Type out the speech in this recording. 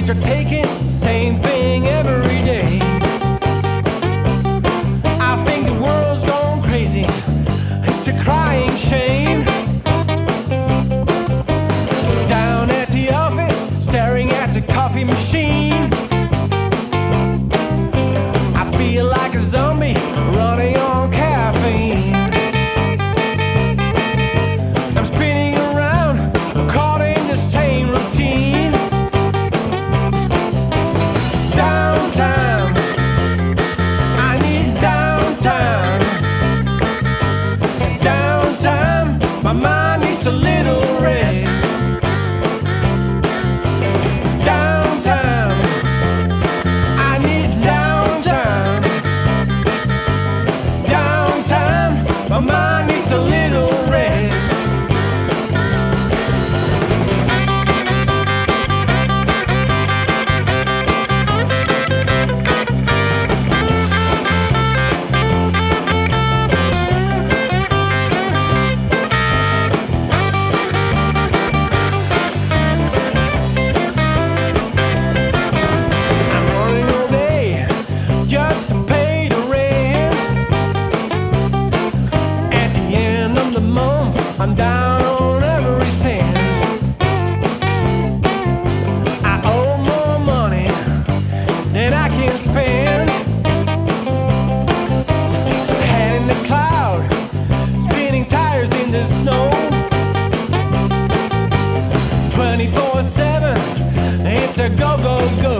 streets are taking the same thing every day. I think the world's gone crazy. It's a crying shame. Down at the office, staring at the coffee machine, I feel like a zombie running on caffeine. I'm spinning around, caught in the same routine. Downtime, I need downtime. Downtime, my mind needs a little rest. Downtime, I need downtime. Downtime, my mind needs a little rest. I'm running all day just to pay the rent. At the end of the month, I'm down on every cent. I owe more money than I can spend. Head in the cloud, spinning tires in the snow. 24/7, it's a go, go, go.